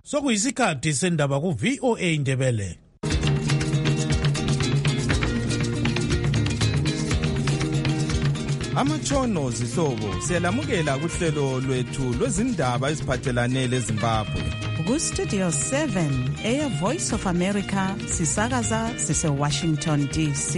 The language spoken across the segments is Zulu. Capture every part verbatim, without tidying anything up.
Sokuyisikhathi sendaba ku V O A Indebele. Amatshono zihlobo siyalamukela kuhlelo lwethu lwezindaba eziphathelane leZimbabwe. Ku Studio seven Air Voice of America sisakaza sise Washington D C.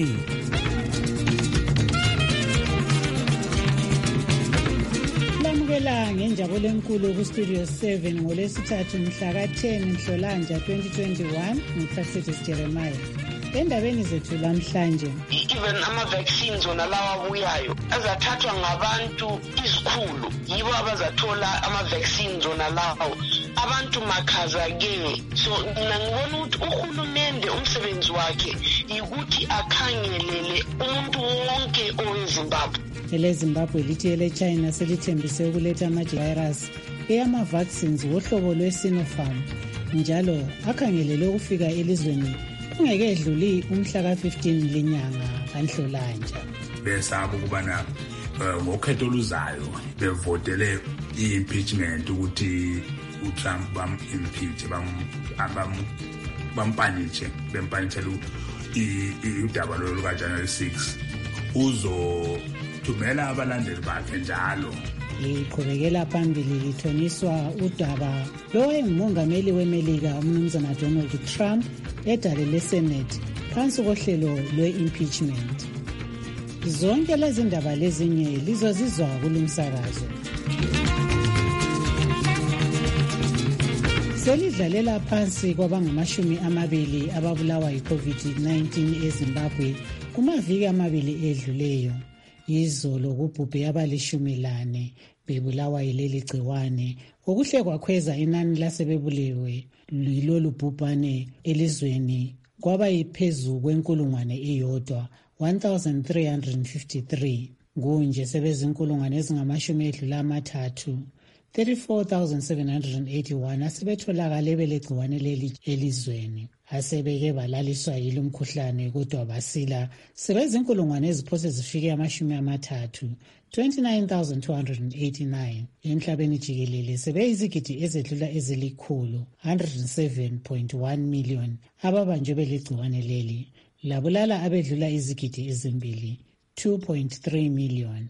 Lamukela ngenjabulo enkulu ku Studio seven ngolesithathu mhla ka ten Nhlolanja twenty twenty-one ngifasithi Jeremiah. Endabeni zethu lamhlanje, even ama-vaccines wona lawa abuyayo azathathwa ngabantu izikhulu, yibo abazathola ama-vaccines wona lawo. Abantu makhaza-ke. So mina ngibona ukuthi uhulumende umsebenzi wakhe yikuthi akhangelele umuntu wonke oweZimbabwe. EleZimbabwe lithi ele-China selithembise ukuletha ama-virus eyama-vaccines wohlobo lwe-Sinopharm, njalo akhangelele ukufika elizweni kungekedluli umhla ka fifteen lenyanga kaNhlolanja. Besaba ukubana ngokhetho oluzayo bevotele i-impeachment ukuthi uTrump bam impeach bam bam bampaniche bempanichela udaba lo luka January sixth uzo thumela abalandeli bakhe njalo. Liqhubekela phambili lithoniswa udaba lo engumongameli weMelika umnumzana Donald Trump edale leSenate phansi kohlelo lwe-impeachment. Zonke lezi ndaba lezinye lizozizwa kulumsakazo. Selidlalela phansi kwabangamashumi amabili ababulawa yi-COVID nineteen eZimbabwe kumaviki amabili edluleyo. Izolo kubhubhe abalishumi lane bebulawa yileli gciwane, okuhle kwakhweza inani lasebebulewe yilolu bhubhane elizweni kwaba yiphezu kwenkulungwane iyodwa one thousand three hundred fifty-three. Kunje sebezinkulungwane ezingamashumi edlula amathathu thirty-four thousand seven hundred eighty-one asebetholakale belegciwane leli elizweni. Asebeke balaliswa yilo mkhuhlane kodwa basila sebezinkulungwane eziphose zifike amashumi amathathu twenty-nine thousand two hundred eighty-nine. Emhlabeni jikelele sebeyizigidi ezedlula ezilikhulu one hundred seven point one million ababanjwe belegciwane leli, labulala abedlula izigidi ezimbili two point three million.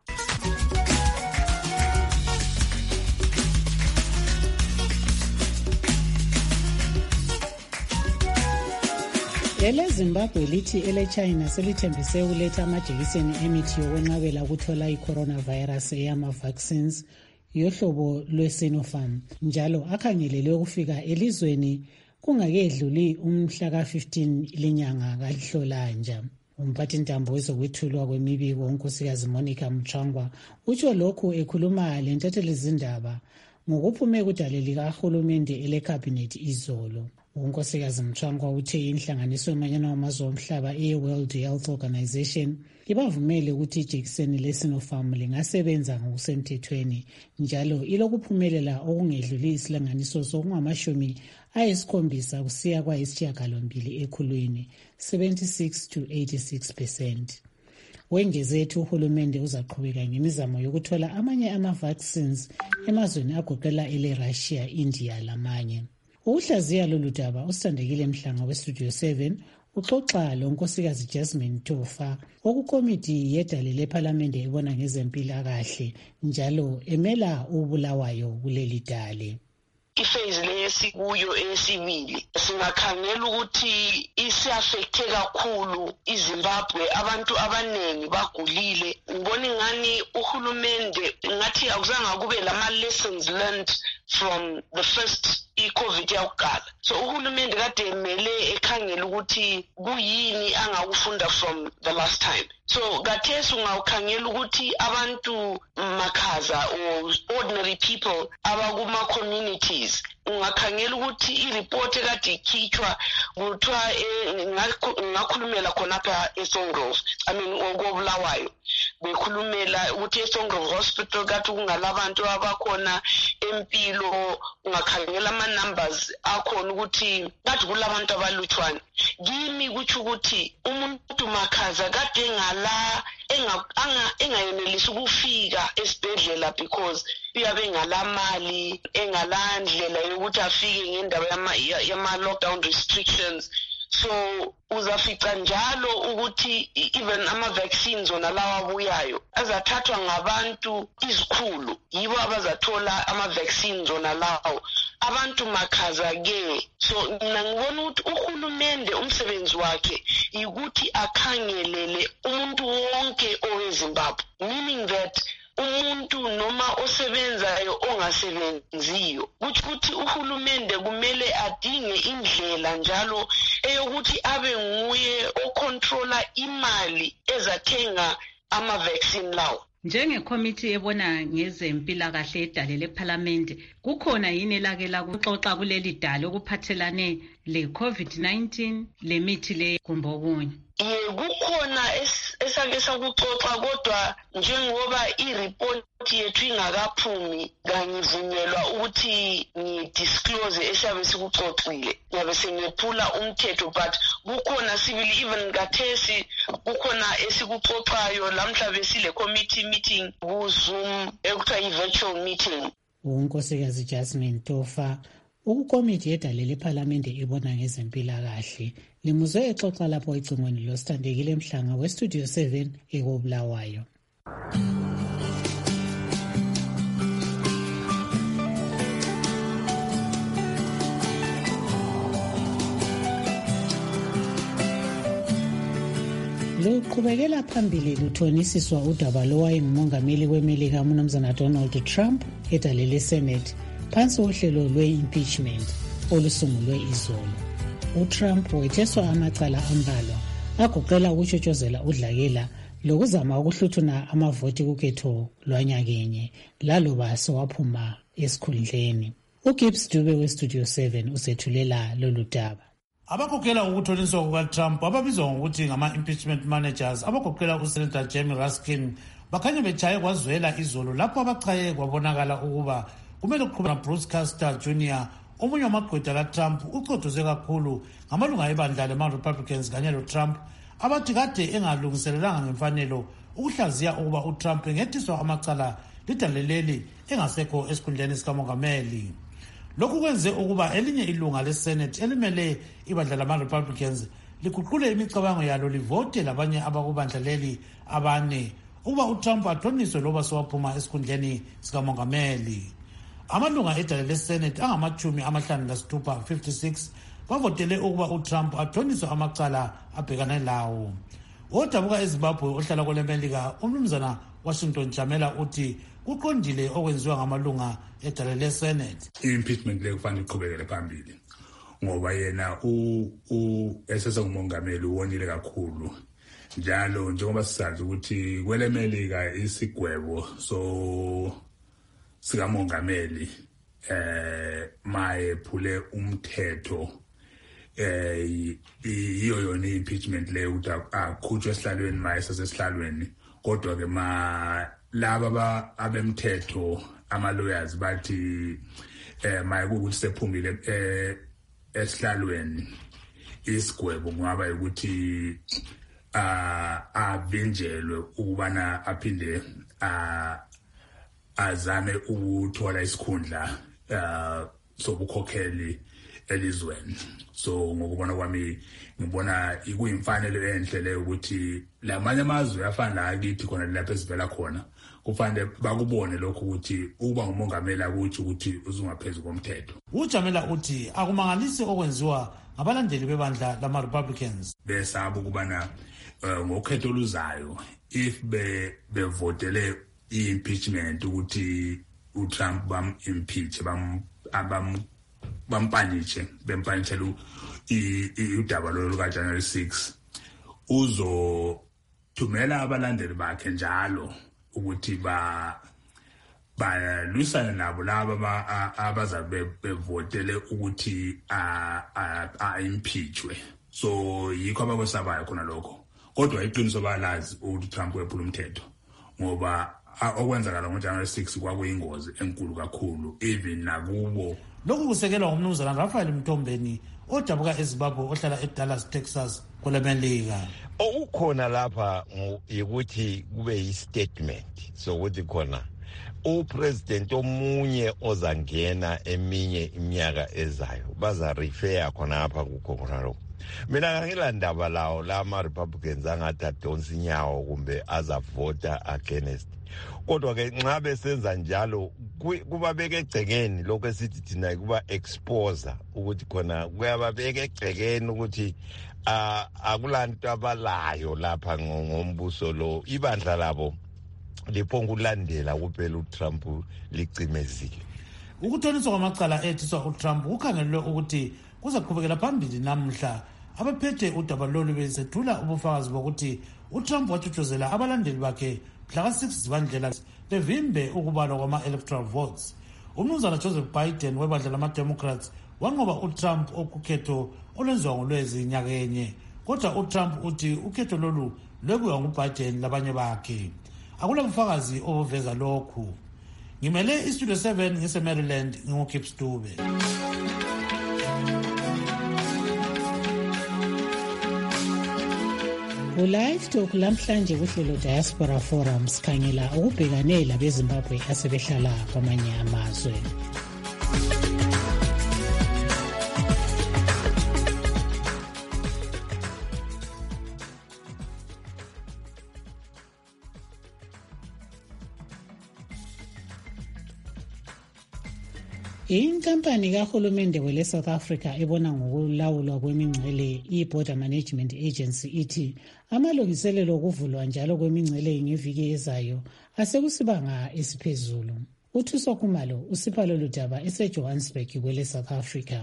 EleZimbabwe lithi ele-China selithembise ukuletha amajekiseni emithi yokwenqabela ukuthola i-coronavirus eyama-vaccines yohlobo lwe-Sinopharm, njalo akhangelele ukufika elizweni kungakedluli umhla ka fifteen lenyanga kaNhlolanja. Umphathintambo wezokwethulwa kwemibiko unkosikazi Monica Muchangwa utsho lokhu ekhuluma lentatheli zindaba ngokuphume kudale likahulumende elekhabhinethi izolo. Unkosikazi Mchangwa uthe inhlanganiso yamanyana wamazwe omhlaba e-World Health Organization ibavumele ukuthi ijekiseni le-Sinopharm lingasebenza ngokusemthethweni, njalo ilokuphumelela okungedluli isilinganiso sokungamashumi ayisikhombisa kusiya kwayisishiyagalombili ekhulwini seventy-six to eighty-six percent. Wengeze ethi uhulumende uzaqhubeka ngemizamo yokuthola amanye ama-vaccines emazweni agoqela ele-Russia, India lamanye. Uhlaziya lolu daba usithandekile Mhlanga weStudio seven uxoxa lo nkosikazi Jasmine Tofa okukomiti yedale lePhalamende ebona ngezempilakahle njalo emela ubulawayo kuleli dale. Iphase lesikuyo esibili singakhangela ukuthi isiaffecte kakhulu iZimbabwe, abantu abanengi bagulile. Ngibona ingani uhulumende ngathi akuzange kube lama lessons learned from the first i-COVID yakuqala. So uhulumende kade emele ekhangela ukuthi kuyini angakufunda from the last time. So kathesi ungawukhangela ukuthi abantu makhaza or ordinary people abakuma communities ungakhangela ukuthi i-report ekade ikhitshwa kuthiwa ngakhulumela khonapha eSongrove, I mean okobulawayo bekhulumela ukuthi eSongrove Hospital kade kungalabantu abakhona empilo ungakhangela ama-numbers akhona ukuthi kade kulabantu abalutshwane. Kimi kutsho ukuthi umuntu makhaza kade engala engayenelisi ukufika esibhedlela because uyabe engalamali, engalandlela yokuthi afike ngendaba yama-lockdown restrictions. So uzafica njalo ukuthi even ama-vaccines ona lawa abuyayo azathathwa ngabantu izikhulu, yibo abazathola ama-vaccines ona lawo. Abantu makhaza-ke. So mina ngibona ukuthi uhulumende umsebenzi wakhe ukuthi akhangelele umuntu wonke oweZimbabwe, meaning that umuntu noma osebenzayo ongasebenziyo, kuthi ukuthi uhulumende kumele adinge indlela njalo eyokuthi abe nguye ocontrola imali ezathenga ama-vaccine lawo. Njengecommittee ebona ngezempilakahle edale leParliament, kukhona yini elake lakuxoxa kuleli dale okuphathelane le-COVID nineteen lemithi le kumbe okunye? Ye kukhona esake sakuxoxa, kodwa njengoba i-report yethu ingakaphumi kangivunyelwa ukuthi ngidisclose esiyabe sikuxoxile, ngiyabe sengephula umthetho, but kukhona sibili even kathesi kukhona esikuxoxayo lamhla besile committee meeting ku-Zoom ekuthiwa i-virtual meeting. uNkosikazi Jasmine Tofa, ukukomiti yedale leParliamente ibona ngezempilakahle, limuzwe exoxa lapho ecingweni losithandekile Mhlanga weStudio seven eKobulawayo. Luqhubekela phambili luthonisiswa udaba lowayengumongameli weMelika uMnumzana Donald Trump edale leSenate phansi uhlelo lwe-impeachment olusungulwe izolo. uTrump wetheswa amacala ambalwa agoqela ukutshotshozela udlakela lokuzama ukuhluthuna amavoti kukhetho lwanyakenye laloba sewaphuma esikhundleni. uGibbs Dube weStudio seven usethulela lolu daba. Abakhokhela ukuthoniswa kukaTrump ababizwa ngokuthi ngama-impeachment managers abagoqela uSenator Jamie Raskin bakhanya bechaye kwazwela izolo lapho abachaye kwabonakala ukuba kumele kuqhubeka Bruce Castor Junior omunye wamagqwetha kaTrump ucothoze kakhulu ngamalunga ebandla lema-Republicans kanye loTrump abathi kade engalungiselelanga ngemfanelo ukuhlaziya ukuba uTrump engetheswa amacala lidaleleli engasekho esikhundleni sikamongameli. Lokhu kwenze ukuba elinye ilunga leSenate elimele ibandla lama-Republicans liguqule imicabango yalo livote labanye abakubandla leli abane ukuba uTrump athoniswe loba sewaphuma esikhundleni sikamongameli. Amalunga edale leSenate angamachumi amahlanu lasithupha fifty-six bavotele ukuba uTrump athoniswe amacala abhekane lawo. Odabuka eZimbabwe ohlala kweleMelika uMnumzana Washington Jamela uthi kuqondile okwenziwa ngamalunga edale leSenate. I-impeachment le kufanele iqhubekele phambili ngoba yena u esesengumongameli uwonile kakhulu, njalo njengoba sisazi ukuthi kweleMelika isigwebo so sikamongameli eh maye phule umthetho eh iyo yona impeachment le ukuthi akhutshwe esihlalweni maye sesesihlalweni, kodwa ke ma laba abemthetho ama-lawyers bathi eh maye ukuthi sephumile eh esihlalweni isigwebo ngaba ukuthi ah avinjelwe ukubana aphinde ah azame ukuthola isikhundla uh sobukhokheli elizweni. So ngokubona kwami ngibona ikuyimfanelo enhle le ukuthi lamanye amazwe afana la kithi khona lapho esivela khona kufanele bakubone lokho ukuthi uba ngumongameli ukuthi ukuthi uzungaphezulu komthetho. uJamela uthi akumangalisi okwenziwa ngabalandeli bebandla lama-Republicans. Besaba ukubana ngokhetho oluzayo if be bevotele i-impeachment ukuthi uTrump bam impeach bam abam bampanishe bempanishela udaba lo luka January sixth, uzo thumela abalandeli bakhe njalo ukuthi ba balwisana nabo laba abazabe bevotele ukuthi a impeachwe. So yikho abakwesabayo khona lokho, kodwa iqiniso balazi ukuthi Trump wephula umthetho ngoba okwenzakala ngoJanuary six kwakuyingozi enkulu kakhulu even nakubo. Lokhu kusekelwa ngumnumzana Raphael Mtombeni odabuka eZimbabwe ohlala eDallas, Texas kule Melika. Okukhona lapha ukuthi kube yi-statement sokuthi khona upresident omunye ozangena eminye iminyaka ezayo baza refer khona apha kukhona lokho. Mina ngila ndaba lawo lama Republicans angathatha onsinyawo kumbe azavota against. Kodwa ke nxa besenza njalo kubabeka egcekeni lokho esithi thina kuba exposer ukuthi khona kuyababeka egcekeni ukuthi akulanto abalayo lapha ngombuso lo ibandla labo liphonga ulandela kuphela uTrump licimezile. Ukuthoniswa kwamacala ethiswa uTrump kukhangelwe ukuthi kuzaqhubekela phambili namhla. Abaphethe udaba lolu bezethula ubufakazi bokuthi uTrump watshutshuzelwa abalandeli bakhe mhla six zibandlela bevimbe ukubalwa kwama-electoral votes. Umnumzana Joseph Biden webandla lama-Democrats wanqoba uTrump okukhetho olwenziwa ngolwezi nyakenye, kodwa uTrump uthi ukhetho lolu lwekuya nguBiden labanye bakhe. Akula bufakazi obuveza lokhu. Ngimele iStudio seven ngise-Maryland ngingukip Stube. Live Talk lamhlanje kuhlelo Diaspora Forums khangela ukubhekane labeZimbabwe asebehlala kwamanye amazwe. Inkampani kahulumende wele South Africa ebona ngokulawulwa kwemingcele i-Border Management Agency ithi amalungiselelo okuvulwa njalo kwemingcele ngeviki ezayo asekusibanga esiphezulu. Uthuso Khumalo usipha lolu daba eseJohannesburg kwele South Africa.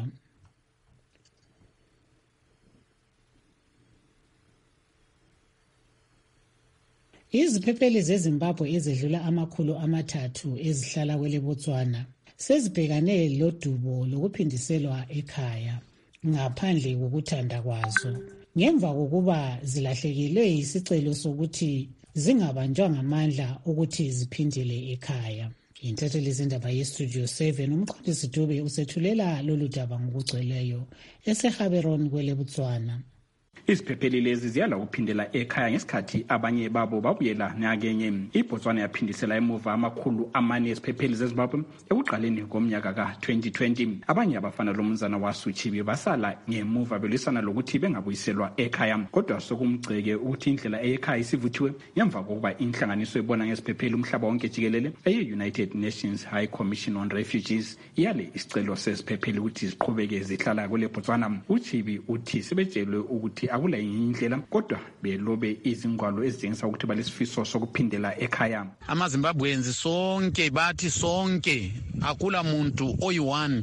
Iziphepheli zeZimbabwe ezedlula amakhulu amathathu ezihlala kwele Botswana sezibhekane lodubo lokuphindiselwa ekhaya ngaphandle kokuthanda kwazo ngemva kokuba zilahlekilwe isicelo sokuthi zingabanjwa ngamandla ukuthi ziphindele ekhaya. Intatheli zindaba yeStudio seven umqondisi Dube usethulela lolu daba ngokugcweleyo eseHaberon kwele Botswana. Iziphepheli lezi ziyala ukuphindela ekhaya ngesikhathi abanye babo babuyela nyakenye. iBotswana yaphindisela emuva amakhulu amane eziphepheli zeZimbabwe ekuqaleni komnyaka ka twenty twenty. Abanye abafana lomnzana waSuchibi basala ngemuva belisana lokuthi bengabuyiselwa ekhaya, kodwa sokumgceke ukuthi indlela eyekhaya isivuthiwe ngemva kokuba inhlanganiso ebona ngeziphepheli umhlaba wonke jikelele eye-United Nations High Commission on Refugees iyale isicelo seziphepheli ukuthi ziqhubeke zihlala kule Botswana. uChibi uthi sebetshelwe ukuthi akula indlela kodwa belobe izingwalo ezitshengisa ukuthi balesifiso sokuphindela ekhaya. AmaZimbabweans sonke bathi sonke akula muntu oyi-one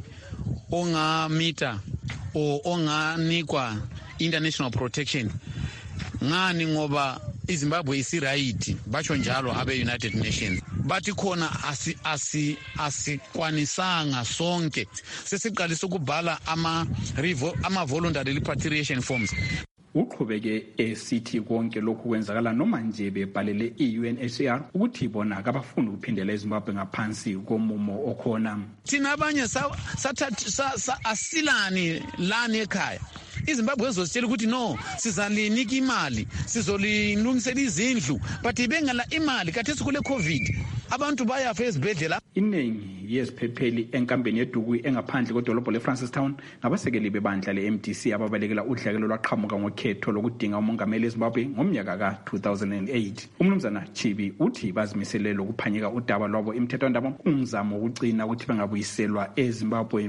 ongamita o onganikwa international protection. Ngani ngoba iZimbabwe isiright basho njalo abe-United Nations bathi khona asi asi asikwanisanga sonke sesiqalisa ukubhala ama ama voluntary repatriation forms. Uqhubeke esithi konke lokhu kwenzakala noma nje bebhalele i-U N H C R ukuthi bona akabafuni ukuphindela eZimbabwe ngaphansi komumo okhona. Thina abanye sathatha asilani lana ekhaya. iZimbabwe ezositshela ukuthi no sizalinika imali sizolilungisela izindlu but bengala imali kathesi kule COVID abantu bayafa ezibhedlela. Iningi yeziphepheli enkambeni yeDuku engaphandle kodolobho leFrancistown nabasekeli bebandla le-M D C ababalekela udlakelo lwaqhamuka ngokhetho lokudinga umongameli eZimbabwe ngomnyaka ka two thousand eight. Umnumzana Chibi uthi bazimiselele ukuphanyeka udaba lwabo imthethwandaba umzamo wokucina ukuthi bengabuyiselwa eZimbabwe.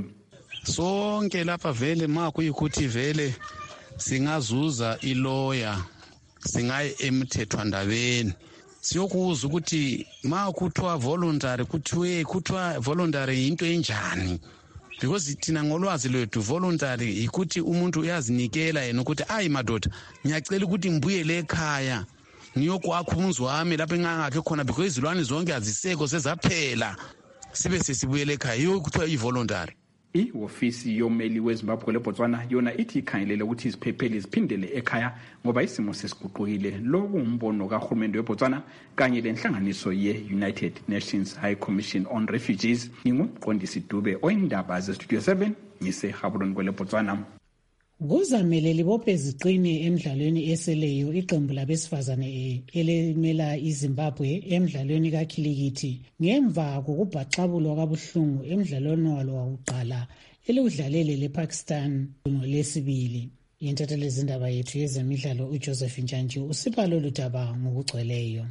Sonke lapha vele makuyikuthi vele singazuza iloya singaye emthethwandabeni siyokuza ukuthi ma kuthiwa voluntary kuthiwe kuthiwa voluntary into enjani, because thina ngolwazi lwethu voluntary ikuthi umuntu uyazinikela yena ukuthi ayi madoda ngiyacela ukuthi ngibuyele ekhaya ngiyokwakha umuzi wami lapho engangakhe khona because izilwane zonke aziseko sezaphela sibe sesibuyele ekhaya yiyo kuthiwa i-voluntary. i-ofisi yommeli wezimbabwe leBotswana yona ithi ikhangelele ukuthi iziphepheli ziphindele ekhaya ngoba isimo sesiguqukile. Lo kuwumbono kahulumende weBotswana kanye lenhlanganiso ye-United Nations High Commission on Refugees. Ngingumqondisi Dube oyindaba ze-Studio seven ngiseHaburoni kweleBotswana. Kuzamele libophe ziqine emidlalweni eseleyo iqembu labesifazane elimela iZimbabwe emidlalweni kakhilikithi ngemva kokubhaxabulwa kabuhlungu emidlalweni walo wakuqala eliwudlalele lePakistan ngolesibili. Intatheli zindaba yethu yezemidlalo uJoseph Njanji usipha lolu daba ngokugcweleyo.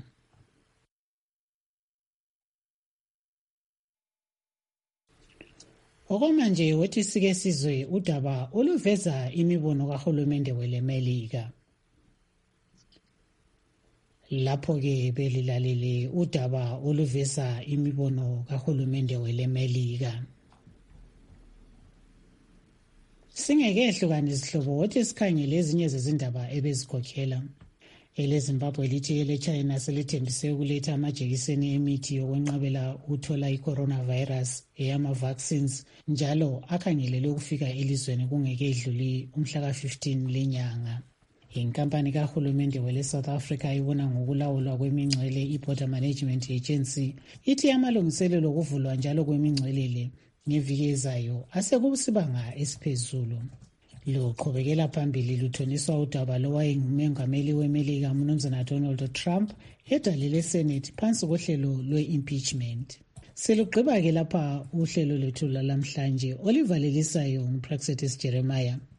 Okwamanje wethi sike sizwe udaba oluveza imibono kahulumende weleMelika. Lapho ke belilalele udaba oluveza imibono kahulumende weleMelika. Singekehluka nezihlobo wothi sikhangele ezinye zezindaba ebezikhokhela. EleZimbabwe lithi eleChina selithembise ukuletha amajekiseni emithi yokwenqabela ukuthola i-coronavirus eyama-vaccines njalo akhangelelwe ukufika elizweni kungeke idluli umhla ka-fifteen lenyanga. Inkampani kahulumende wele South Africa ibona ngokulawulwa kwemingcele i-Border Management Agency ithi amalungiselelo okuvulwa njalo kwemingcelele ngeviki ezayo asekusibanga esiphezulu. Lo qhubekela phambili luthoniswa udaba lowayengumengameli weMelika uMnumzana Donald Trump edalile Senate phansi kohlelo lwe-impeachment. Selugqiba ke lapha uhlelo lethu lalamhlanje olivalelisayo nguPraxetis Jeremiah.